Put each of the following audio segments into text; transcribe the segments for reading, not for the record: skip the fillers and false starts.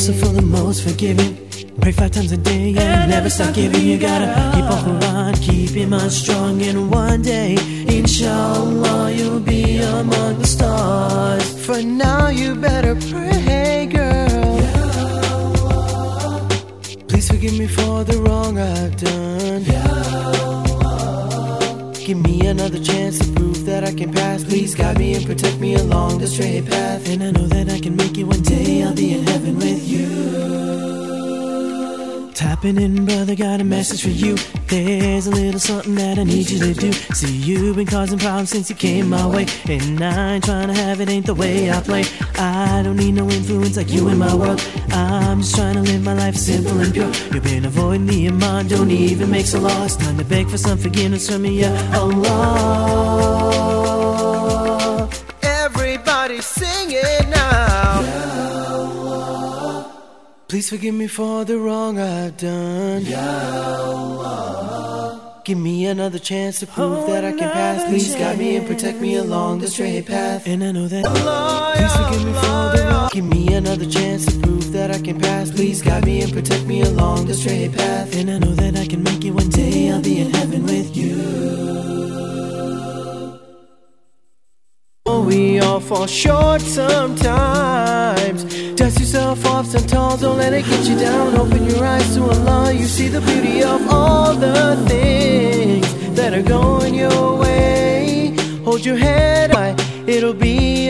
merciful and most forgiving. Pray 5 times a day and never stop giving. You gotta keep on Quran, keep your mind strong, and one day, inshallah, you'll be among the stars. For now, you better pray, girl. Please forgive me for the wrong I've done. Give me another chance to prove that I can pass. Please guide me and protect me along the straight path. And I know that I can make it one day. I'll be in heaven with you. Tapping in, brother, got a message for you. There's a little something that I need you to do. See, you've been causing problems since you came my way, and I ain't trying to have it, ain't the way I play. I don't need no influence like you in my world. I'm just trying to live my life simple and pure. You've been avoiding the iman, don't even make so lost. Time to beg for some forgiveness from me, ya Allah. Everybody sing it now. Please forgive me for the wrong I've done. Give me another chance to prove that I can pass. Please guide me and protect me along the straight path. And I know that please forgive me for the wrong. Give me another chance to prove that I can pass. Please guide me and protect me along the straight path. And I know that I can make it one day. I'll be in heaven with you. We all fall short sometimes. Dust yourself off sometimes, don't let it get you down. Open your eyes to Allah, you see the beauty of all the things that are going your way. Hold your head high, it'll be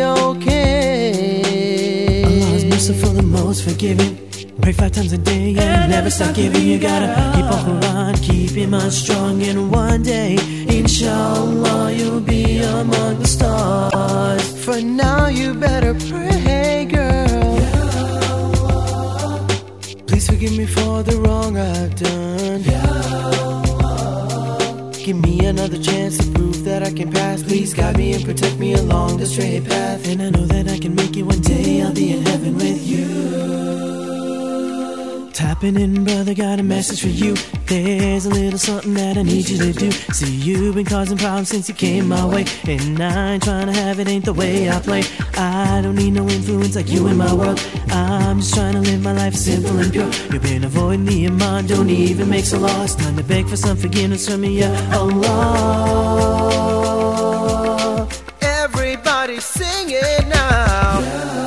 okay. Allah is merciful and most forgiving. Pray 5 times a day and never stop giving. You gotta keep on Quran, keep your mind strong, and one day, inshallah, you'll be among the stars. For now, you better pray, girl. Please forgive me for the wrong I've done. Give me another chance to prove that I can pass. Please guide me and protect me along the straight path. And I know that I can make it one day. I'll be in heaven with you. Tapping in, brother, got a message for you. There's a little something that I need you to do. See, you've been causing problems since you came my way, and I ain't trying to have it, ain't the way I play. I don't need no influence like you in my world. I'm just trying to live my life simple and pure. You've been avoiding the iman, don't even make so lost. Time to beg for some forgiveness from me, ya Allah. Everybody sing it now.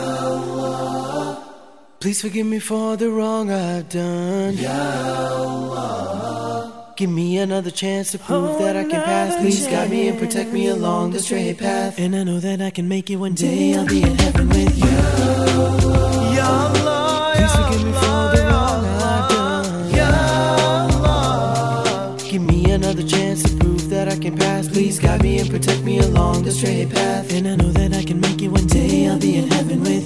Please forgive me for the wrong I've done. Give me another chance to prove that I can pass. Please guide me and protect me along the straight path. And I know that I can make it one day. I'll be in heaven with you. Ya Allah, please forgive me for the wrong I've done. Ya Allah, give me another chance to prove that I can pass. Please guide me and protect me along the straight path. And I know that I can make it one day. I'll be in heaven with you.